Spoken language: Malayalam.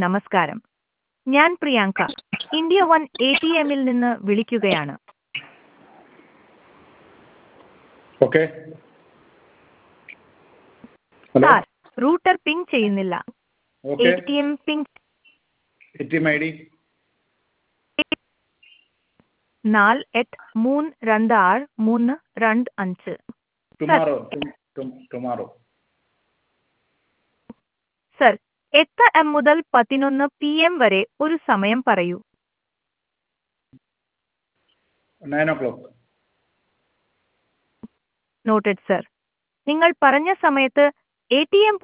നമസ്കാരം. ഞാൻ പ്രിയാങ്ക. ഇന്ത്യ വൺ ATMൽ നിന്ന് വിളിക്കുകയാണ്. Okay. Hello. Sir, router ping ചെയ്യുന്നില്ല. Okay. ATM ping ATM ID 48326325. tomorrow. സർ, 8 AM മുതൽ 11 PM വരെ ഒരു സമയം പറയൂ. 9 o'clock. Noted sir. നിങ്ങൾ പറഞ്ഞ സമയത്ത് ATM